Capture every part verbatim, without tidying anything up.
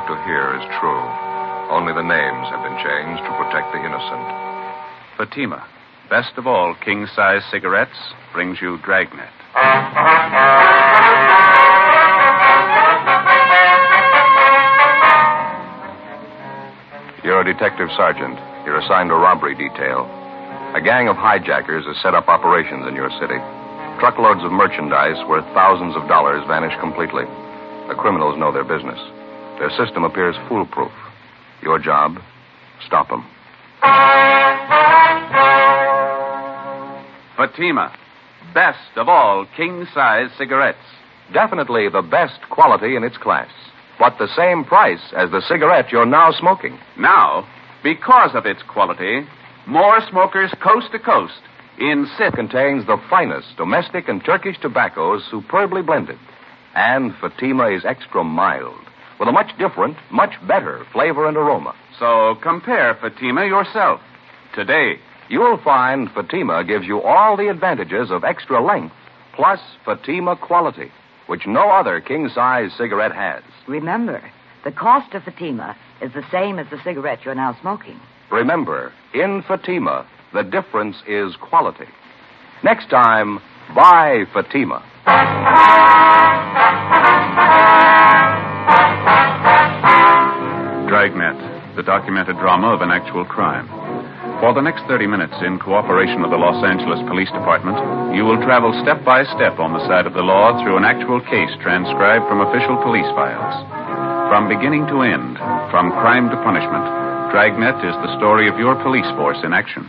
about to hear is true. Only the names have been changed to protect the innocent. Fatima, best of all king-size cigarettes, brings you Dragnet. You're a detective sergeant. You're assigned a robbery detail. A gang of hijackers has set up operations in your city. Truckloads of merchandise worth thousands of dollars vanish completely. The criminals know their business. Their system appears foolproof. Your job, stop them. Fatima, best of all king-size cigarettes. Definitely the best quality in its class. But the same price as the cigarette you're now smoking. Now, because of its quality, more smokers coast to coast insist. Contains the finest domestic and Turkish tobaccos superbly blended. And Fatima is extra mild, with a much different, much better flavor and aroma. So compare Fatima yourself today. You'll find Fatima gives you all the advantages of extra length, plus Fatima quality, which no other king-size cigarette has. Remember, the cost of Fatima is the same as the cigarette you're now smoking. Remember, in Fatima, the difference is quality. Next time, buy Fatima. Dragnet, the documented drama of an actual crime. For the next thirty minutes, in cooperation with the Los Angeles Police Department, you will travel step by step on the side of the law through an actual case transcribed from official police files. From beginning to end, from crime to punishment, Dragnet is the story of your police force in action.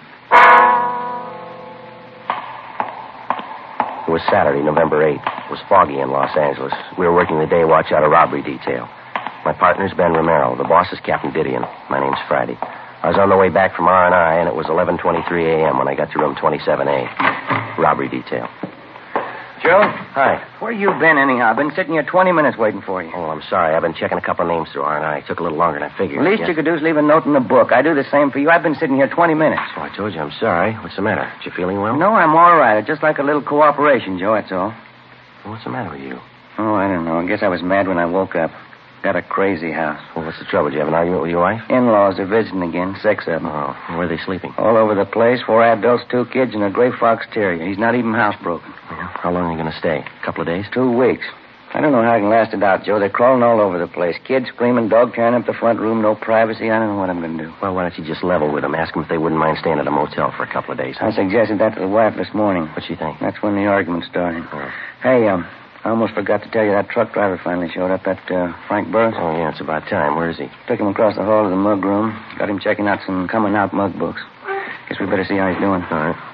It was Saturday, November eighth. It was foggy in Los Angeles. We were working the day watch out of robbery detail. My partner's Ben Romero. The boss is Captain Didion. My name's Friday. I was on the way back from R and I, and it was eleven twenty-three a.m. when I got to room twenty-seven A. Robbery detail. Joe? Hi. Where you been, anyhow? I've been sitting here twenty minutes waiting for you. Oh, I'm sorry. I've been checking a couple of names through R and I. It took a little longer than I figured. The least Yes. you could do is leave a note in the book. I do the same for you. I've been sitting here twenty minutes. Oh, I told you I'm sorry. What's the matter? You feeling well? No, I'm all right. I'd just like a little cooperation, Joe, that's all. Well, what's the matter with you? Oh, I don't know. I guess I was mad when I woke up. Got a crazy house. Well, what's the trouble? Did you have an argument with your wife? In-laws are visiting again. Six of them. Oh, where are they sleeping? All over the place. Four adults, two kids, and a gray fox terrier. He's not even housebroken. Yeah. How long are you going to stay? A couple of days? Two weeks. I don't know how I can last it out, Joe. They're crawling all over the place. Kids screaming, dog tearing up the front room, no privacy. I don't know what I'm going to do. Well, why don't you just level with them? Ask them if they wouldn't mind staying at a motel for a couple of days. Huh? I suggested that to the wife this morning. What'd she think? That's when the argument started. Oh. Hey, um, I almost forgot to tell you that truck driver finally showed up, that uh, Frank Burroughs. Oh, yeah, it's about time. Where is he? Took him across the hall to the mug room. Got him checking out some coming-out mug books. Guess we better see how he's doing. All right.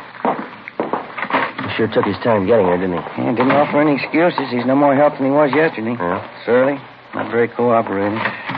He sure took his time getting here, didn't he? Yeah, didn't offer any excuses. He's no more help than he was yesterday. Yeah? Surly. Not very cooperating.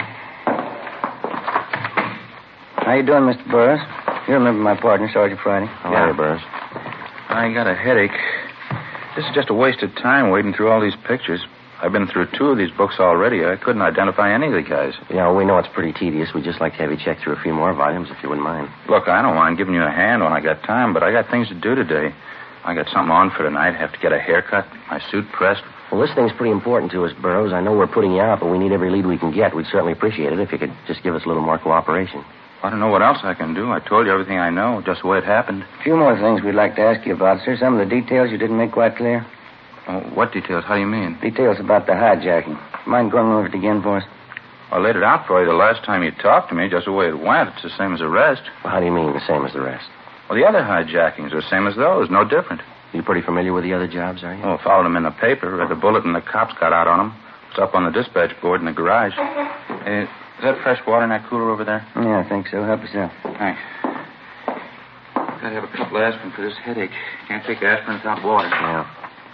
How you doing, Mister Burroughs? You remember my partner, Sergeant Friday. How are you, Burroughs? I got a headache. This is just a waste of time wading through all these pictures. I've been through two of these books already. I couldn't identify any of the guys. Yeah, well, we know it's pretty tedious. We'd just like to have you check through a few more volumes, if you wouldn't mind. Look, I don't mind giving you a hand when I got time, but I got things to do today. I got something on for tonight. Have to get a haircut, my suit pressed. Well, this thing's pretty important to us, Burroughs. I know we're putting you out, but we need every lead we can get. We'd certainly appreciate it if you could just give us a little more cooperation. I don't know what else I can do. I told you everything I know, just the way it happened. A few more things we'd like to ask you about, sir. Some of the details you didn't make quite clear. Oh, what details? How do you mean? Details about the hijacking. Mind going over it again for us? I laid it out for you the last time you talked to me, just the way it went. It's the same as the rest. Well, how do you mean the same as the rest? Well, the other hijackings are the same as those, no different. You pretty familiar with the other jobs, are you? Oh, followed them in the paper, read the bulletin the cops got out on them. It's up on the dispatch board in the garage. Uh, is that fresh water in that cooler over there? Yeah, I think so. Help yourself. Thanks. Gotta have a couple of aspirin for this headache. Can't take aspirin without water. Yeah.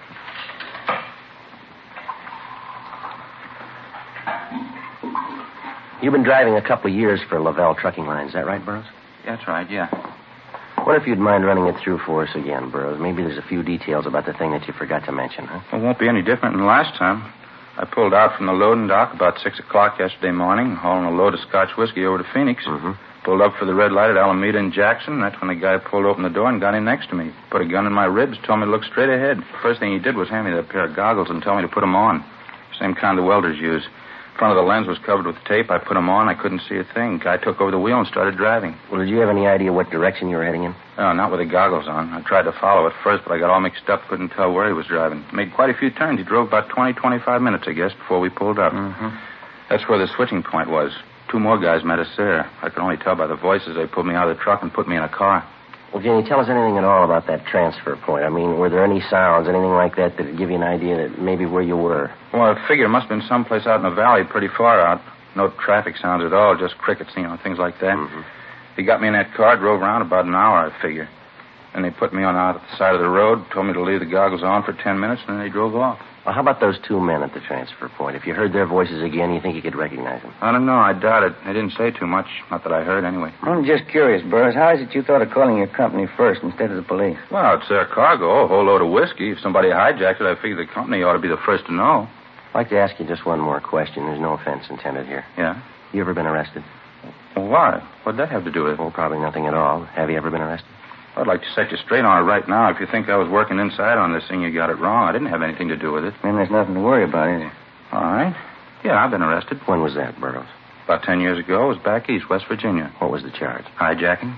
You've been driving a couple of years for Lavelle Trucking Line. Is that right, Burroughs? That's right, yeah. What if you'd mind running it through for us again, Burroughs? Maybe there's a few details about the thing that you forgot to mention, huh? Well, it won't be any different than last time. I pulled out from the loading dock about six o'clock yesterday morning, hauling a load of Scotch whiskey over to Phoenix. Mm-hmm. Pulled up for the red light at Alameda and Jackson. That's when the guy pulled open the door and got in next to me. Put a gun in my ribs, told me to look straight ahead. First thing he did was hand me that pair of goggles and tell me to put them on. Same kind the welders use. Front of the lens was covered with tape. I put them on. I couldn't see a thing. Guy took over the wheel and started driving. Well, did you have any idea what direction you were heading in? No, not with the goggles on. I tried to follow at first, but I got all mixed up. Couldn't tell where he was driving. Made quite a few turns. He drove about twenty, twenty-five minutes, I guess, before we pulled up. Mm-hmm. That's where the switching point was. Two more guys met us there. I could only tell by the voices. They pulled me out of the truck and put me in a car. Well, can you tell us anything at all about that transfer point? I mean, were there any sounds, anything like that that would give you an idea that maybe where you were? Well, I figure it must have been someplace out in the valley, pretty far out. No traffic sounds at all, just crickets, you know, things like that. Mm-hmm. He got me in that car, drove around about an hour, I figure. And they put me on out at the side of the road, told me to leave the goggles on for ten minutes, and then they drove off. Well, how about those two men at the transfer point? If you heard their voices again, you think you could recognize them? I don't know. I doubt it. They didn't say too much. Not that I heard, anyway. I'm just curious, Burroughs. How is it you thought of calling your company first instead of the police? Well, it's their cargo, a whole load of whiskey. If somebody hijacked it, I figure the company ought to be the first to know. I'd like to ask you just one more question. There's no offense intended here. Yeah? You ever been arrested? Well, why? What'd that have to do with it? Well, probably nothing at all. Have you ever been arrested? I'd like to set you straight on it right now. If you think I was working inside on this thing, you got it wrong. I didn't have anything to do with it. Then there's nothing to worry about, is there? All right. Yeah, I've been arrested. When was that, Burroughs? About ten years ago. It was back east, West Virginia. What was the charge? Hijacking.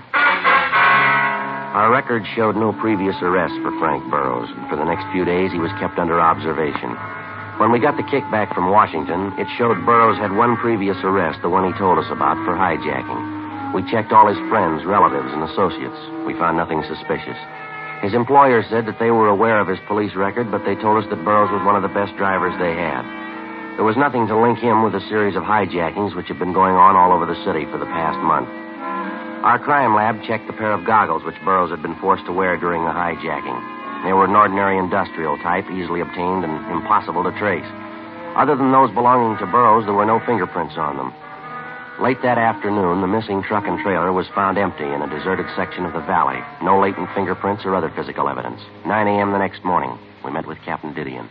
Our record showed no previous arrests for Frank Burroughs. For the next few days, he was kept under observation. When we got the kickback from Washington, it showed Burroughs had one previous arrest, the one he told us about, for hijacking. We checked all his friends, relatives, and associates. We found nothing suspicious. His employers said that they were aware of his police record, but they told us that Burroughs was one of the best drivers they had. There was nothing to link him with a series of hijackings which had been going on all over the city for the past month. Our crime lab checked the pair of goggles which Burroughs had been forced to wear during the hijacking. They were an ordinary industrial type, easily obtained and impossible to trace. Other than those belonging to Burroughs, there were no fingerprints on them. Late that afternoon, the missing truck and trailer was found empty in a deserted section of the valley. No latent fingerprints or other physical evidence. nine a.m. the next morning, we met with Captain Didion.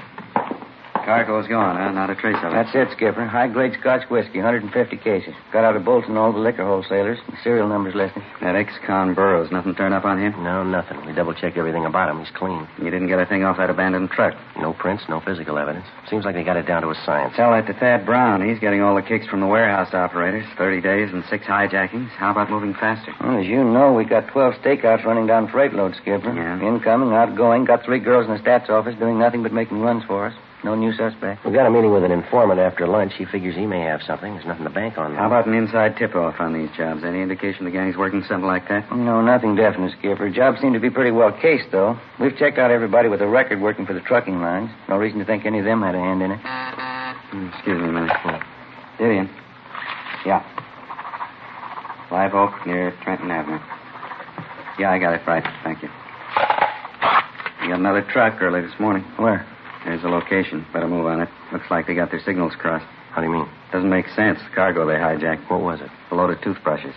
Cargo's gone, huh? Not a trace of it. That's it, Skipper. High-grade Scotch whiskey, one hundred fifty cases. Got out of Bolton all the liquor wholesalers. The serial numbers listed. That ex-con Burroughs, nothing turned up on him? No, nothing. We double-checked everything about him. He's clean. You didn't get a thing off that abandoned truck? No prints, no physical evidence. Seems like they got it down to a science. Tell that to Thad Brown. He's getting all the kicks from the warehouse operators. Thirty days and six hijackings. How about moving faster? Well, as you know, we got twelve stakeouts running down freight loads, Skipper. Yeah. Incoming, outgoing. Got three girls in the stats office doing nothing but making runs for us. No new suspect. We got a meeting with an informant after lunch. He figures he may have something. There's nothing to bank on. How about an inside tip-off on these jobs? Any indication the gang's working something like that? No, nothing definite, Skipper. Jobs seem to be pretty well cased, though. We've checked out everybody with a record working for the trucking lines. No reason to think any of them had a hand in it. Mm, excuse me a minute. Didion. Yeah. Live Oak near Trenton Avenue. Yeah, I got it right. Thank you. You got another truck early this morning. Where? There's the location. Better move on it. Looks like they got their signals crossed. How do you mean? Doesn't make sense. The cargo they hijacked. What was it? A load of toothbrushes.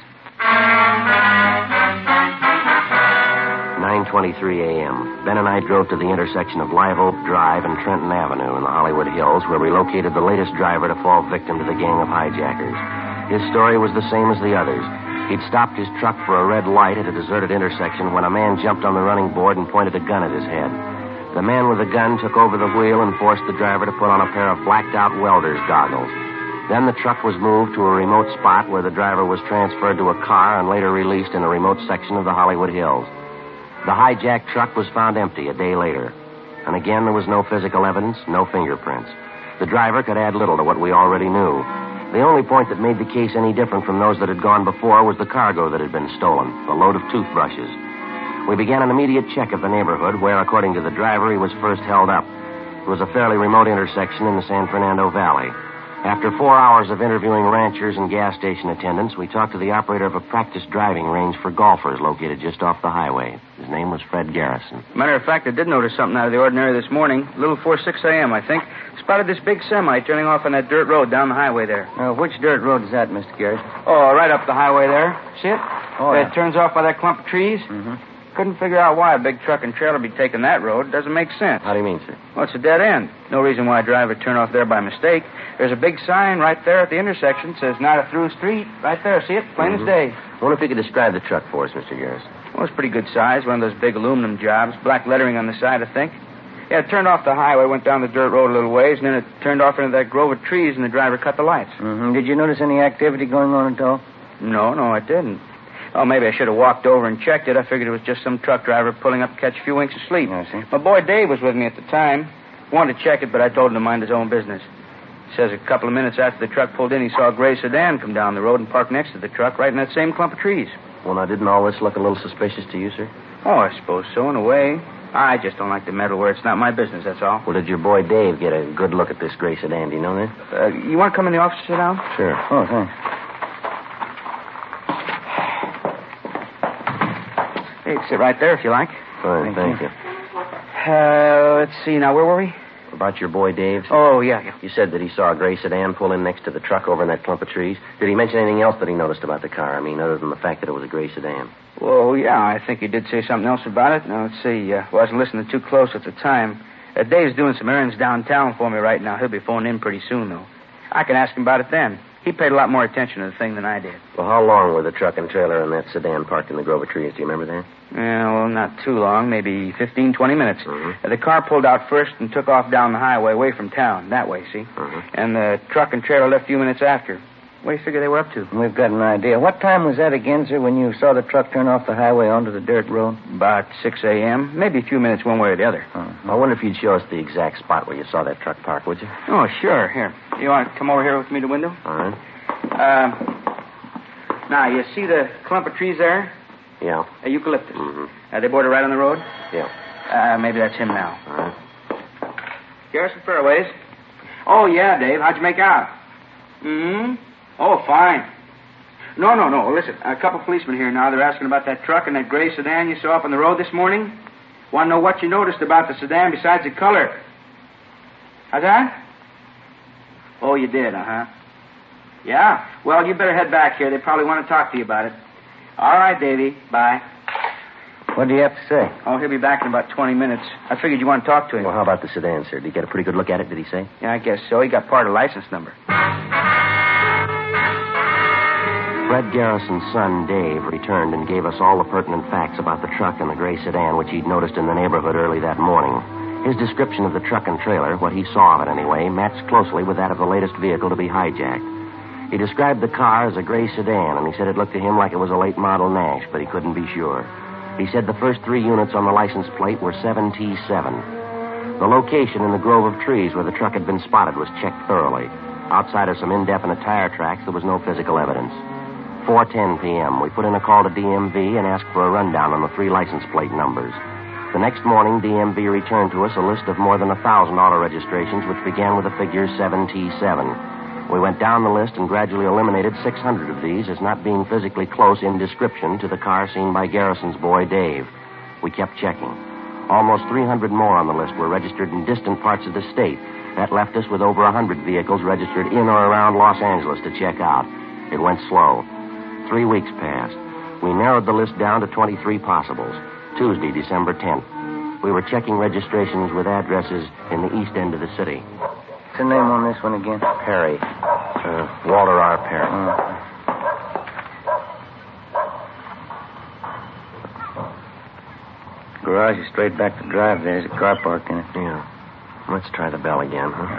nine twenty-three a.m. Ben and I drove to the intersection of Live Oak Drive and Trenton Avenue in the Hollywood Hills, where we located the latest driver to fall victim to the gang of hijackers. His story was the same as the others. He'd stopped his truck for a red light at a deserted intersection when a man jumped on the running board and pointed a gun at his head. The man with the gun took over the wheel and forced the driver to put on a pair of blacked-out welder's goggles. Then the truck was moved to a remote spot where the driver was transferred to a car and later released in a remote section of the Hollywood Hills. The hijacked truck was found empty a day later. And again, there was no physical evidence, no fingerprints. The driver could add little to what we already knew. The only point that made the case any different from those that had gone before was the cargo that had been stolen, a load of toothbrushes. We began an immediate check of the neighborhood where, according to the driver, he was first held up. It was a fairly remote intersection in the San Fernando Valley. After four hours of interviewing ranchers and gas station attendants, we talked to the operator of a practice driving range for golfers located just off the highway. His name was Fred Garrison. Matter of fact, I did notice something out of the ordinary this morning. A little before six a.m., I think. Spotted this big semi turning off on that dirt road down the highway there. Uh, which dirt road is that, Mister Garrison? Oh, right up the highway there. See it? Oh, uh, yeah. It turns off by that clump of trees. Mm-hmm. Couldn't figure out why a big truck and trailer be taking that road. Doesn't make sense. How do you mean, sir? Well, it's a dead end. No reason why a driver would turn off there by mistake. There's a big sign right there at the intersection. Says not a through street. Right there. See it? Plain Mm-hmm. as day. I wonder if you could describe the truck for us, Mister Garrison. Well, it's pretty good size. One of those big aluminum jobs. Black lettering on the side, I think. Yeah, it turned off the highway, went down the dirt road a little ways, and then it turned off into that grove of trees, and the driver cut the lights. Mm-hmm. Did you notice any activity going on at all? No, no, I didn't. Oh, maybe I should have walked over and checked it. I figured it was just some truck driver pulling up to catch a few winks of sleep. I see. My boy Dave was with me at the time. Wanted to check it, but I told him to mind his own business. He says a couple of minutes after the truck pulled in, he saw a gray sedan come down the road and park next to the truck right in that same clump of trees. Well, now, didn't all this look a little suspicious to you, sir? Oh, I suppose so, in a way. I just don't like to meddle where it's not my business, that's all. Well, did your boy Dave get a good look at this gray sedan? Do you know that? Uh, you want to come in the office and sit down? Sure. Oh, thanks. Hey, sit right there if you like. Fine, thank, you. Uh, let's see, now, where were we? About your boy Dave? Oh, yeah, yeah. You said that he saw a gray sedan pull in next to the truck over in that clump of trees. Did he mention anything else that he noticed about the car? I mean, other than the fact that it was a gray sedan? Well, yeah, I think he did say something else about it. Now, let's see. Uh, wasn't listening too close at the time. Uh, Dave's doing some errands downtown for me right now. He'll be phoning in pretty soon, though. I can ask him about it then. He paid a lot more attention to the thing than I did. Well, how long were the truck and trailer and that sedan parked in the grove of trees? Do you remember that? Yeah, well, not too long. Maybe fifteen, twenty minutes. Mm-hmm. Uh, the car pulled out first and took off down the highway away from town. That way, see? Mm-hmm. And the truck and trailer left a few minutes after. What do you figure they were up to? We've got an idea. What time was that again, sir, when you saw the truck turn off the highway onto the dirt road? About six a.m. Maybe a few minutes one way or the other. Mm-hmm. I wonder if you'd show us the exact spot where you saw that truck park, would you? Oh, sure. Here. You want to come over here with me to the window? All right. Uh, now, you see the clump of trees there? Yeah. A eucalyptus. Mm-hmm. Uh, they border right on the road? Yeah. Uh, maybe that's him now. All right. Garrison Fairways. Oh, yeah, Dave. How'd you make out? Hmm? Oh, fine. No, no, no. Listen, a couple policemen here now. They're asking about that truck and that gray sedan you saw up on the road this morning. Want to know what you noticed about the sedan besides the color. How's that? Oh, you did, uh-huh. Yeah? Well, you better head back here. They probably want to talk to you about it. All right, Davy. Bye. What do you have to say? Oh, he'll be back in about twenty minutes. I figured you want to talk to him. Well, how about the sedan, sir? Did you get a pretty good look at it, did he say? Yeah, I guess so. He got part of the license number. Fred Garrison's son, Dave, returned and gave us all the pertinent facts about the truck and the gray sedan which he'd noticed in the neighborhood early that morning. His description of the truck and trailer, what he saw of it anyway, matched closely with that of the latest vehicle to be hijacked. He described the car as a gray sedan, and he said it looked to him like it was a late model Nash, but he couldn't be sure. He said the first three units on the license plate were seven T seven. The location in the grove of trees where the truck had been spotted was checked thoroughly. Outside of some indefinite tire tracks, there was no physical evidence. four ten p.m., we put in a call to D M V and asked for a rundown on the three license plate numbers. The next morning, D M V returned to us a list of more than a thousand auto registrations, which began with the figure seven T seven. We went down the list and gradually eliminated six hundred of these as not being physically close in description to the car seen by Garrison's boy, Dave. We kept checking. Almost three hundred more on the list were registered in distant parts of the state. That left us with over one hundred vehicles registered in or around Los Angeles to check out. It went slow. Three weeks passed. We narrowed the list down to twenty-three possibles. Tuesday, December tenth. We were checking registrations with addresses in the east end of the city. What's the name on this one again? Perry. Uh, Walter R. Perry. Oh. Garage is straight back to drive. There's a car parked in it. Yeah. Let's try the bell again, huh?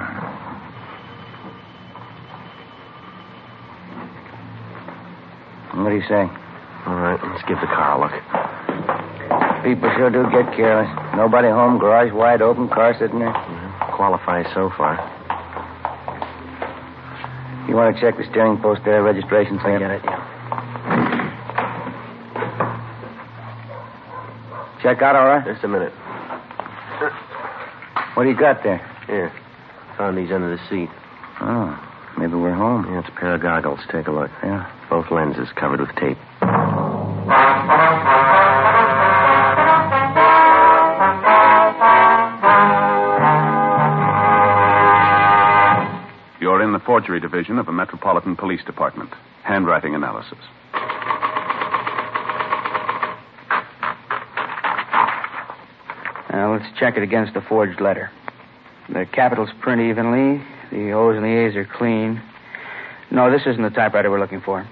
What do you say? All right, let's give the car a look. People sure do get careless. Nobody home, garage wide open, car sitting there. Mm-hmm. Qualifies so far. You want to check the steering post there, registration I stamp? get it, yeah. Check out all right? Just a minute. What do you got there? Here. Found these under the seat. Oh, maybe we're home. Yeah, it's a pair of goggles. Take a look. Yeah. Both lenses covered with tape. You're in the forgery division of the Metropolitan Police Department. Handwriting analysis. Now, let's check it against the forged letter. The capitals print evenly. The O's and the A's are clean. No, this isn't the typewriter we're looking for.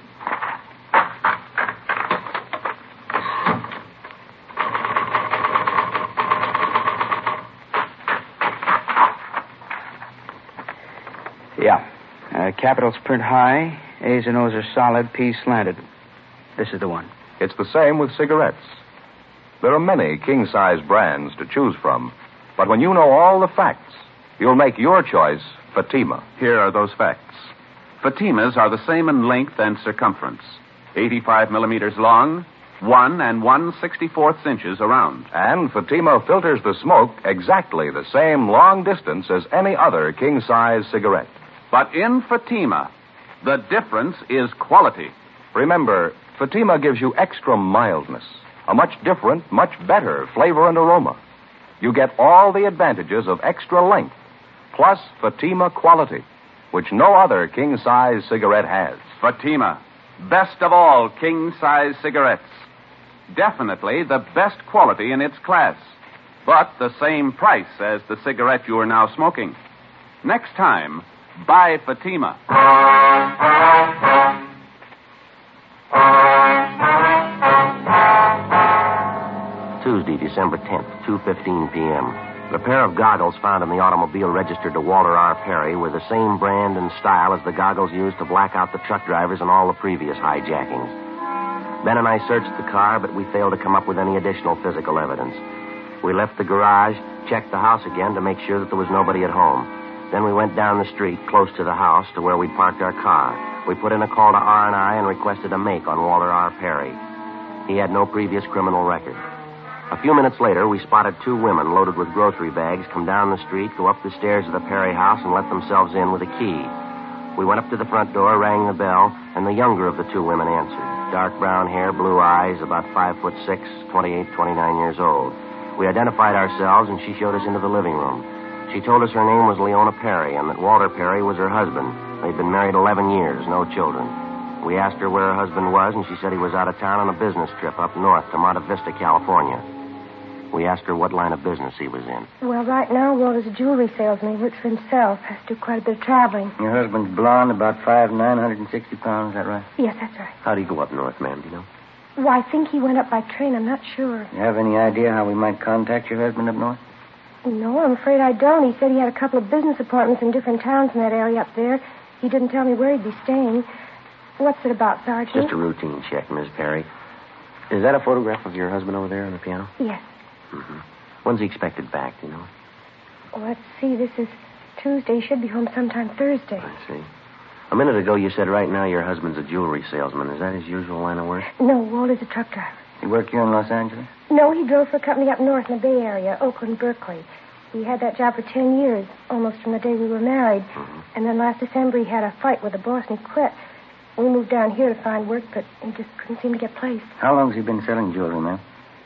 Yeah. Uh, capitals print high. A's and O's are solid. P's slanted. This is the one. It's the same with cigarettes. There are many king-size brands to choose from, but when you know all the facts, you'll make your choice Fatima. Here are those facts. Fatimas are the same in length and circumference. eighty-five millimeters long, one and one sixty-fourths inches around. And Fatima filters the smoke exactly the same long distance as any other king-size cigarette. But in Fatima, the difference is quality. Remember, Fatima gives you extra mildness, a much different, much better flavor and aroma. You get all the advantages of extra length, plus Fatima quality, which no other king-size cigarette has. Fatima, best of all king-size cigarettes. Definitely the best quality in its class, but the same price as the cigarette you are now smoking. Next time, buy Fatima. Tuesday, December tenth, two fifteen p.m. The pair of goggles found in the automobile registered to Walter R. Perry were the same brand and style as the goggles used to black out the truck drivers in all the previous hijackings. Ben and I searched the car, but we failed to come up with any additional physical evidence. We left the garage, checked the house again to make sure that there was nobody at home. Then we went down the street, close to the house, to where we'd parked our car. We put in a call to R and I and requested a make on Walter R. Perry. He had no previous criminal record. A few minutes later, we spotted two women loaded with grocery bags come down the street, go up the stairs of the Perry house, and let themselves in with a key. We went up to the front door, rang the bell, and the younger of the two women answered. Dark brown hair, blue eyes, about five foot six, twenty-eight, twenty-nine years old. We identified ourselves, and she showed us into the living room. She told us her name was Leona Perry and that Walter Perry was her husband. They'd been married eleven years, no children. We asked her where her husband was, and she said he was out of town on a business trip up north to Monte Vista, California. We asked her what line of business he was in. Well, right now, Walter's a jewelry salesman. He works for himself. Has to do quite a bit of traveling. Your husband's blonde, about five, nine hundred and sixty pounds. Is that right? Yes, that's right. How'd he go up north, ma'am? Do you know? Well, I think he went up by train. I'm not sure. You have any idea how we might contact your husband up north? No, I'm afraid I don't. He said he had a couple of business appointments in different towns in that area up there. He didn't tell me where he'd be staying. What's it about, Sergeant? Just a routine check, Miss Perry. Is that a photograph of your husband over there on the piano? Yes. Mm-hmm. When's he expected back, do you know? Well, let's see. This is Tuesday. He should be home sometime Thursday. I see. A minute ago, you said right now your husband's a jewelry salesman. Is that his usual line of work? No, Walter's a truck driver. He work here in Los Angeles? No, he drove for a company up north in the Bay Area, Oakland, Berkeley. He had that job for ten years, almost from the day we were married. Mm-hmm. And then last December he had a fight with the boss and he quit. We moved down here to find work, but he just couldn't seem to get placed. How long has he been selling jewelry, ma'am?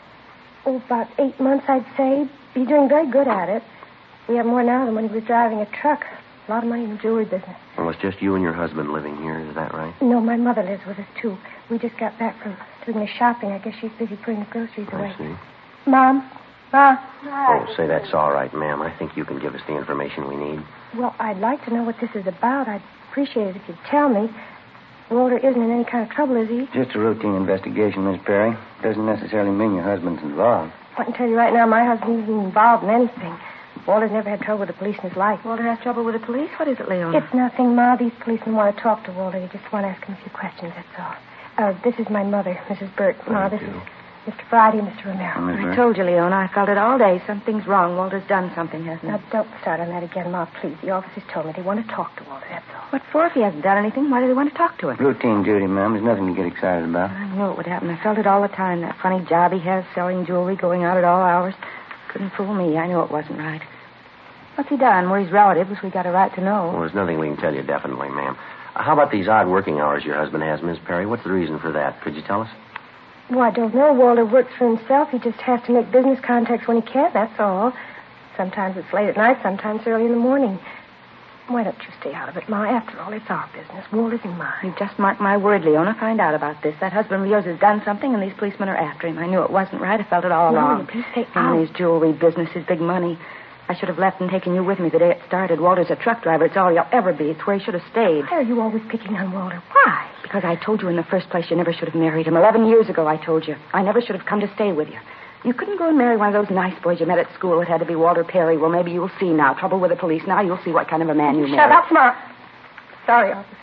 Oh, about eight months, I'd say. He's doing very good at it. We have more now than when he was driving a truck. A lot of money in the jewelry business. Well, it's just you and your husband living here, is that right? No, my mother lives with us, too. We just got back from doing the shopping. I guess she's busy putting the groceries away. I see. Mom? Ma? Oh, say that's all right, ma'am. I think you can give us the information we need. Well, I'd like to know what this is about. I'd appreciate it if you'd tell me. Walter isn't in any kind of trouble, is he? Just a routine investigation, Miss Perry. Doesn't necessarily mean your husband's involved. I can tell you right now, my husband isn't involved in anything. Walter's never had trouble with the police in his life. Walter has trouble with the police? What is it, Leona? It's nothing, Ma. These policemen want to talk to Walter. They just want to ask him a few questions, that's all. Uh, this is my mother, Missus Burt. Ma, this you. is Mister Friday and Mister Romero. Miss I Burt? told you, Leona. I felt it all day. Something's wrong. Walter's done something, hasn't he? Now, don't start on that again, Ma, please. The officers told me they want to talk to Walter, that's all. What for? If he hasn't done anything, why do they want to talk to him? Routine duty, ma'am. There's nothing to get excited about. I knew it would happen. I felt it all the time. That funny job he has, selling jewelry, going out at all hours. Couldn't fool me. I knew it wasn't right. What's he done? We're his relatives. We got a right to know. Well, there's nothing we can tell you definitely, ma'am. Uh, how about these odd working hours your husband has, Miss Perry? What's the reason for that? Could you tell us? Well, I don't know. Walter works for himself. He just has to make business contacts when he can, that's all. Sometimes it's late at night, sometimes early in the morning. Why don't you stay out of it, Ma? After all, it's our business. Walter's in mine. You just mark my word, Leona. Find out about this. That husband of yours has done something, and these policemen are after him. I knew it wasn't right. I felt it all No, along. please stay And out. his jewelry business, his big money. I should have left and taken you with me the day it started. Walter's a truck driver. It's all you'll ever be. It's where he should have stayed. Why are you always picking on Walter? Why? Because I told you in the first place you never should have married him. Eleven years ago, I told you. I never should have come to stay with you. You couldn't go and marry one of those nice boys you met at school. It had to be Walter Perry. Well, maybe you'll see now. Trouble with the police. Now you'll see what kind of a man you married. Shut up, Ma. Sorry, officer.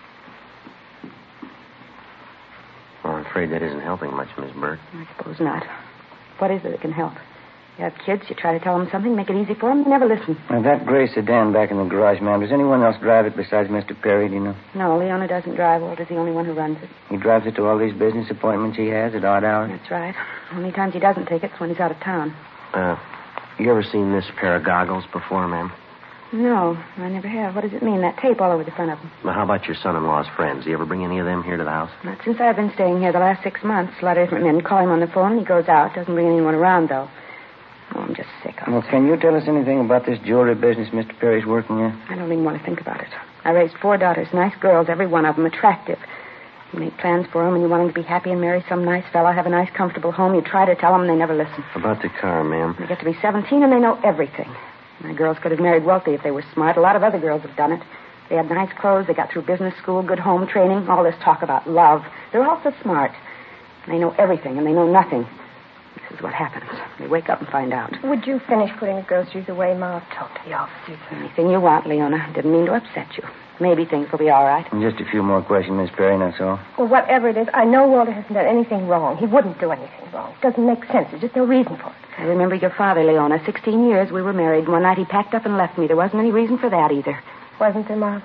Well, I'm afraid that isn't helping much, Miss Burke. I suppose not. What is it that can help? You have kids, you try to tell them something, make it easy for them, they never listen. Now, that gray sedan back in the garage, ma'am, does anyone else drive it besides Mister Perry, do you know? No, Leona doesn't drive. Walter's the only one who runs it. He drives it to all these business appointments he has at odd hours? That's right. Only times he doesn't take it's when he's out of town. Uh, you ever seen this pair of goggles before, ma'am? No, I never have. What does it mean, that tape all over the front of them? Well, how about your son-in-law's friends? Do you ever bring any of them here to the house? Not since I've been staying here the last six months. A lot of different men call him on the phone, and he goes out. Doesn't bring anyone around, though. Oh, I'm just sick of it. Well, can you tell us anything about this jewelry business Mister Perry's working in? I don't even want to think about it. I raised four daughters, nice girls, every one of them, attractive. You make plans for them, and you want them to be happy and marry some nice fellow, have a nice, comfortable home. You try to tell them, and they never listen. About the car, ma'am. They get to be seventeen, and they know everything. My girls could have married wealthy if they were smart. A lot of other girls have done it. They had nice clothes, they got through business school, good home training, all this talk about love. They're all so smart. They know everything, and they know nothing. This is what happens. They wake up and find out. Would you finish putting the groceries away, Ma? I've talked to the officers. Anything you want, Leona. Didn't mean to upset you. Maybe things will be all right. And just a few more questions, Miss Perry, that's all. Well, whatever it is, I know Walter hasn't done anything wrong. He wouldn't do anything wrong. It doesn't make sense. There's just no reason for it. I remember your father, Leona. Sixteen years we were married. One night he packed up and left me. There wasn't any reason for that either. Wasn't there, Ma?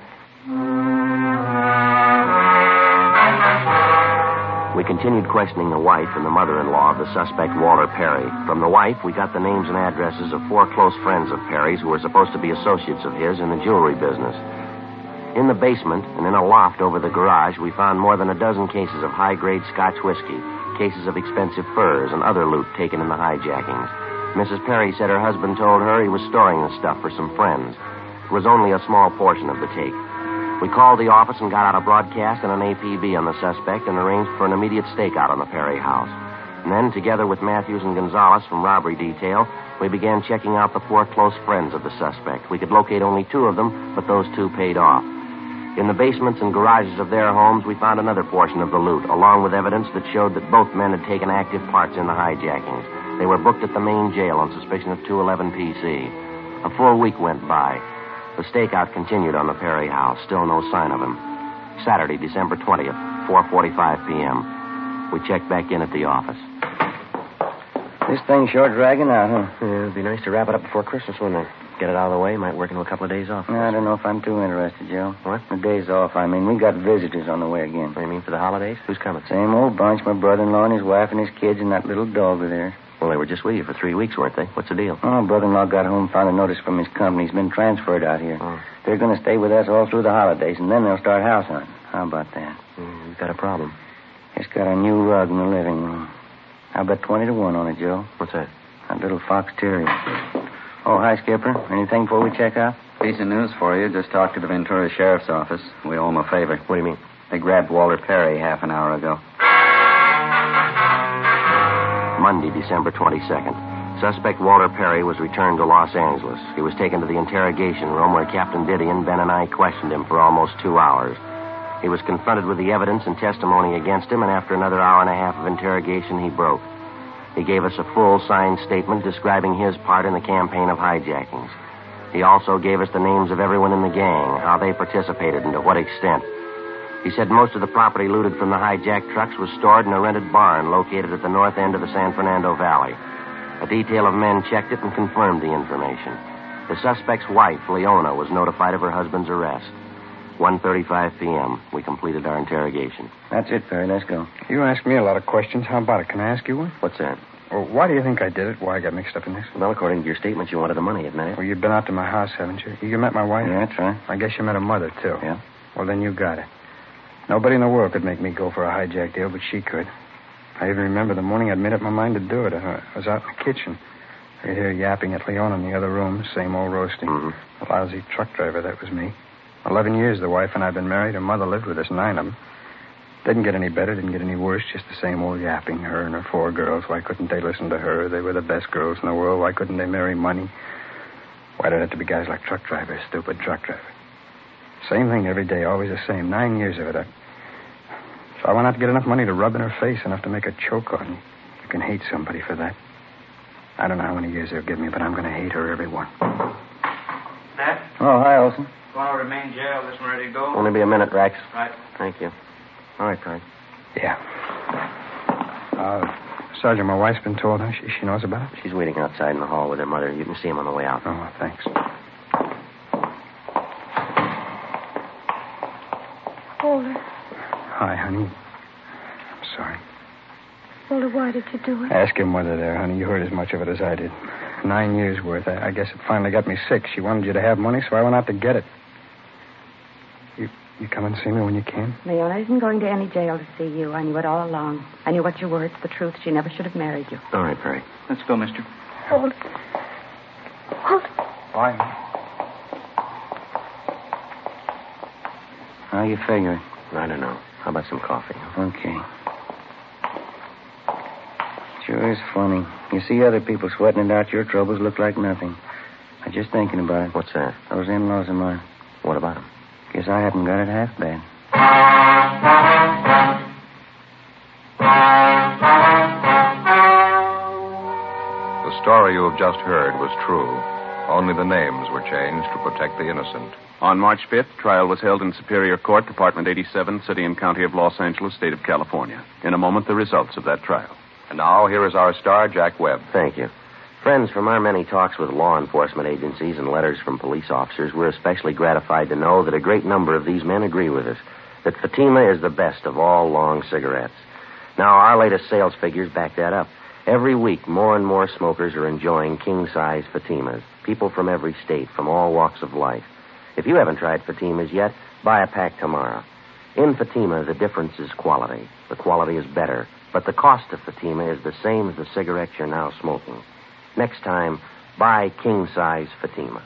We continued questioning the wife and the mother-in-law of the suspect, Walter Perry. From the wife, we got the names and addresses of four close friends of Perry's who were supposed to be associates of his in the jewelry business. In the basement and in a loft over the garage, we found more than a dozen cases of high-grade Scotch whiskey, cases of expensive furs, and other loot taken in the hijackings. Missus Perry said her husband told her he was storing the stuff for some friends. It was only a small portion of the take. We called the office and got out a broadcast and an A P B on the suspect and arranged for an immediate stakeout on the Perry house. And then, together with Matthews and Gonzalez from robbery detail, we began checking out the four close friends of the suspect. We could locate only two of them, but those two paid off. In the basements and garages of their homes, we found another portion of the loot, along with evidence that showed that both men had taken active parts in the hijackings. They were booked at the main jail on suspicion of two eleven P C. A full week went by. The stakeout continued on the Perry house. Still no sign of him. Saturday, December twentieth, four forty-five p.m. We checked back in at the office. This thing's sure dragging out, huh? Yeah, it'd be nice to wrap it up before Christmas, wouldn't it? Get it out of the way. Might work into a couple of days off. No, I don't know if I'm too interested, Joe. What? The days off, I mean. We got visitors on the way again. What do you mean, for the holidays? Who's coming? Same old bunch. My brother-in-law and his wife and his kids and that little dog of theirs. Well, they were just with you for three weeks, weren't they? What's the deal? Oh, brother-in-law got home, found a notice from his company. He's been transferred out here. Oh. They're going to stay with us all through the holidays, and then they'll start house hunting. How about that? Mm, we've got a problem. It's got a new rug in the living room. I'll bet twenty to one on it, Joe. What's that? That little fox terrier. Oh, hi, Skipper. Anything before we check out? Piece of news for you. Just talked to the Ventura Sheriff's Office. We owe them a favor. What do you mean? They grabbed Walter Perry half an hour ago. Monday, December twenty-second. Suspect Walter Perry was returned to Los Angeles. He was taken to the interrogation room where Captain Didion, Ben, and I questioned him for almost two hours. He was confronted with the evidence and testimony against him, and after another hour and a half of interrogation, he broke. He gave us a full signed statement describing his part in the campaign of hijackings. He also gave us the names of everyone in the gang, how they participated, and to what extent. He said most of the property looted from the hijacked trucks was stored in a rented barn located at the north end of the San Fernando Valley. A detail of men checked it and confirmed the information. The suspect's wife, Leona, was notified of her husband's arrest. one thirty-five p.m. We completed our interrogation. That's it, Perry. Let's go. You asked me a lot of questions. How about it? Can I ask you one? What's that? Well, why do you think I did it? Why I got mixed up in this? Well, according to your statement, you wanted the money, admit it. Well, you've been out to my house, haven't you? You met my wife? Yeah, that's right. I guess you met her mother, too. Yeah. Well, then you got it. Nobody in the world could make me go for a hijack deal, but she could. I even remember the morning I'd made up my mind to do it. I was out in the kitchen. I could hear yapping at Leona in the other room, same old roasting. Mm-hmm. The lousy truck driver, that was me. Eleven years the wife and I've been married. Her mother lived with us, nine of them. Didn't get any better, didn't get any worse, just the same old yapping, her and her four girls. Why couldn't they listen to her? They were the best girls in the world. Why couldn't they marry money? Why did it have to be guys like truck drivers, stupid truck drivers? Same thing every day, always the same. Nine years of it. I... So I went out to get enough money to rub in her face, enough to make her choke on you. You can hate somebody for that. I don't know how many years they'll give me, but I'm going to hate her every one. Matt? Oh, hi, Olson. Come over to main jail. This one ready to go? Only be a minute, Rex. Right. Thank you. All right, Frank. Yeah. Uh, Sergeant, my wife's been told, huh? She, she knows about it? She's waiting outside in the hall with her mother. You can see him on the way out. Oh, thanks. Walter. Hi, honey. I'm sorry. Walter, why did you do it? Ask him whether there, honey. You heard as much of it as I did. Nine years' worth. I, I guess it finally got me sick. She wanted you to have money, so I went out to get it. You you come and see me when you can? Leona isn't going to any jail to see you. I knew it all along. I knew what you were. It's the truth. She never should have married you. All right, Perry. Let's go, mister. Walter. Walter. Why? How you figuring? I don't know. How about some coffee? Okay. Sure is funny. You see other people sweating it out, your troubles look like nothing. I'm just thinking about it. What's that? Those in-laws of mine. What about them? Guess I haven't got it half bad. The story you have just heard was true. Only the names were changed to protect the innocent. On March fifth, trial was held in Superior Court, Department eighty-seven, City and County of Los Angeles, State of California. In a moment, the results of that trial. And now, here is our star, Jack Webb. Thank you. Friends, from our many talks with law enforcement agencies and letters from police officers, we're especially gratified to know that a great number of these men agree with us, that Fatima is the best of all long cigarettes. Now, our latest sales figures back that up. Every week, more and more smokers are enjoying king-size Fatimas, people from every state, from all walks of life. If you haven't tried Fatimas yet, buy a pack tomorrow. In Fatima, the difference is quality. The quality is better, but the cost of Fatima is the same as the cigarettes you're now smoking. Next time, buy king-size Fatima.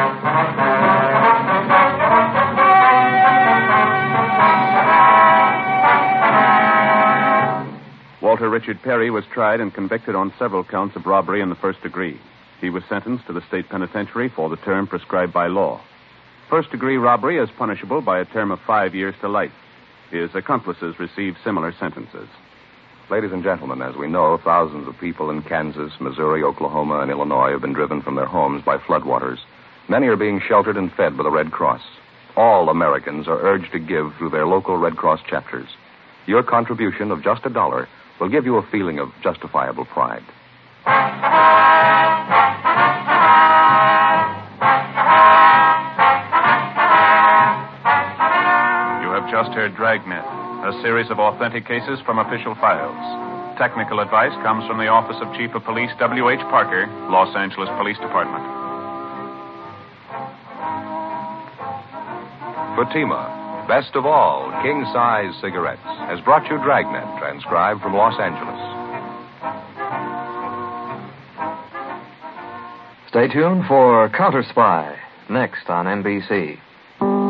Walter Richard Perry was tried and convicted on several counts of robbery in the first degree. He was sentenced to the state penitentiary for the term prescribed by law. First-degree robbery is punishable by a term of five years to life. His accomplices received similar sentences. Ladies and gentlemen, as we know, thousands of people in Kansas, Missouri, Oklahoma, and Illinois have been driven from their homes by floodwaters. Many are being sheltered and fed by the Red Cross. All Americans are urged to give through their local Red Cross chapters. Your contribution of just a dollar will give you a feeling of justifiable pride. You have just heard Dragnet, a series of authentic cases from official files. Technical advice comes from the Office of Chief of Police W H Parker, Los Angeles Police Department. Fatima, best of all king-size cigarettes, has brought you Dragnet, transcribed from Los Angeles. Stay tuned for Counter Spy, next on N B C.